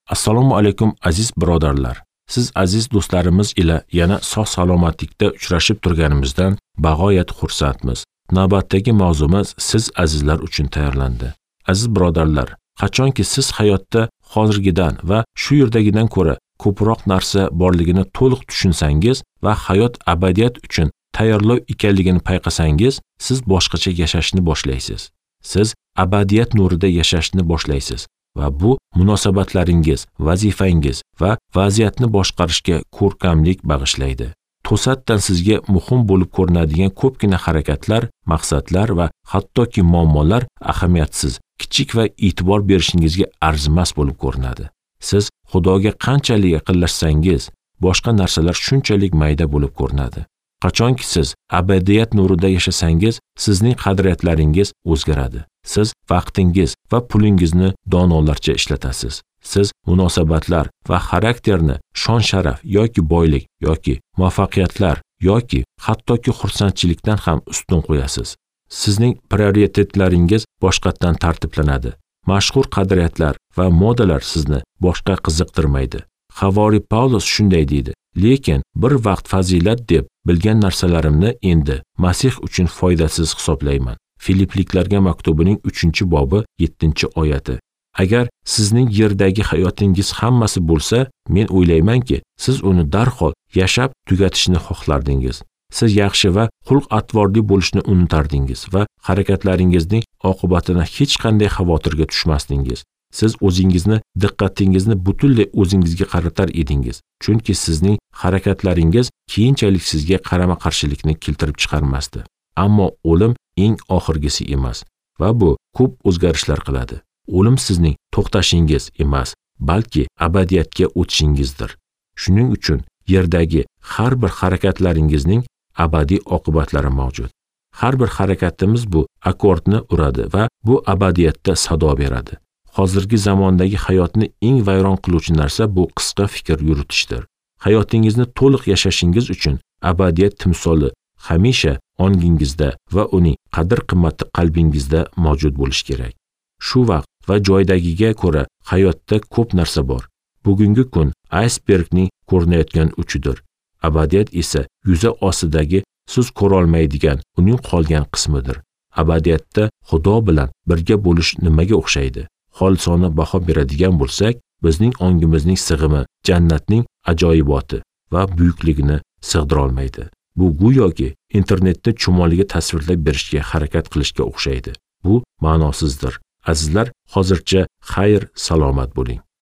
Assalomu alaykum aziz birodarlar. Siz aziz do'stlarimiz ila yana sog' salomatlikda uchrashib turganimizdan bag'oyat xursandmiz. Navbatdagi mavzumiz siz azizlar uchun tayyorlandi. Aziz birodarlar, qachonki siz hayotda hozirgidan va shu yerdagidan ko'ra ko'proq narsa borligini to'liq tushunsangiz va hayot abadiyat uchun tayyorlov ekanligini payqasangiz, siz boshqacha yashashni boshlaysiz. Siz abadiyat nurida yashashni boshlaysiz. Va bu munosabatlaringiz, vazifangiz va vaziyatni boshqarishga ko'rkamlik bag'ishlaydi. To'satdan sizga muhim bo'lib ko'rinadigan ko'pgina harakatlar, maqsadlar va hattoki muammolar ahamiyatsiz, kichik va e'tibor berishingizga arzimas bo'lib ko'rinadi. Siz Xudoga qanchalik yaqinlashsangiz, boshqa narsalar shunchalik mayda bo'lib ko'rinadi. Qachonki siz abadiyat nurida yashasangiz, sizning qadriyatlaringiz o'zgaradi. Siz vaqtingiz va pulingizni donolarcha ishlatasiz. Siz munosabatlar va xarakterni shon-sharaf yoki boylik yoki muvaffaqiyatlar yoki hattoki xursandchilikdan ham ustun qo'yasiz. Sizning prioritetlaringiz boshqatdan tartiblanadi. Mashhur qadriyatlar va modalar sizni boshqa qiziqtirmaydi. Havoriy Pavlus shunday deydi: "Lekin bir vaqt fazilat deb bilgan narsalarimni endi Masih uchun foydasiz hisoblayman." Filipliklarga maktubining 3-bobi 7-oyati. Agar sizning yerdagi hayotingiz hammasi bo'lsa, men o'ylaymanki, siz uni darhol yashab tugatishni xohlardingiz. Siz yaxshi va xulq-atvorli bo'lishni unutardingiz va harakatlaringizning oqibatini hech qanday xavotirga tushmasdingiz. Siz o'zingizni, diqqatingizni butunlay o'zingizga qaratar edingiz. Chunki sizning harakatlaringiz keyinchalik sizga qarama-qarshilikni keltirib chiqarmasdi. Ammo o'lim eng oxirgisi emas va bu ko'p o'zgarishlar qiladi. O'lim sizning to'xtashingiz emas, balki abadiyatga o'tishingizdir. Shuning uchun yerdagi har bir harakatlaringizning abadiy oqibatlari mavjud. Har bir harakatimiz bu akkordni uradi va bu abadiyatda sado beradi. Hozirgi zamondagi hayotni eng vayron qiluvchi narsa bu qisqa fikr yuritishdir. Hayotingizni to'liq yashashingiz uchun abadiyat timsoli hamisha ongingizda va uning qadr-qimmati qalbingizda mavjud bo'lishi kerak. Shu vaqt va joydagiga ko'ra hayotda ko'p narsa bor. Bugungi kun aysbergning ko'rinayotgan uchidir. Abadiyat esa yuza ostidagi siz ko'rolmaydigan uning qolgan qismidir. Abadiyatda Xudo bilan birga bo'lish nimaga o'xshaydi? Xolisona baho beradigan bo'lsak, bizning ongimizning sig'imi jannatning ajoyiboti va buyukligini sig'dira olmaydi. Bu go'yoki internetni chumoliga tasvirlab berishga harakat qilishga o'xshaydi. Bu ma'nosizdir. Azizlar, hozircha xayr, salomat bo'ling.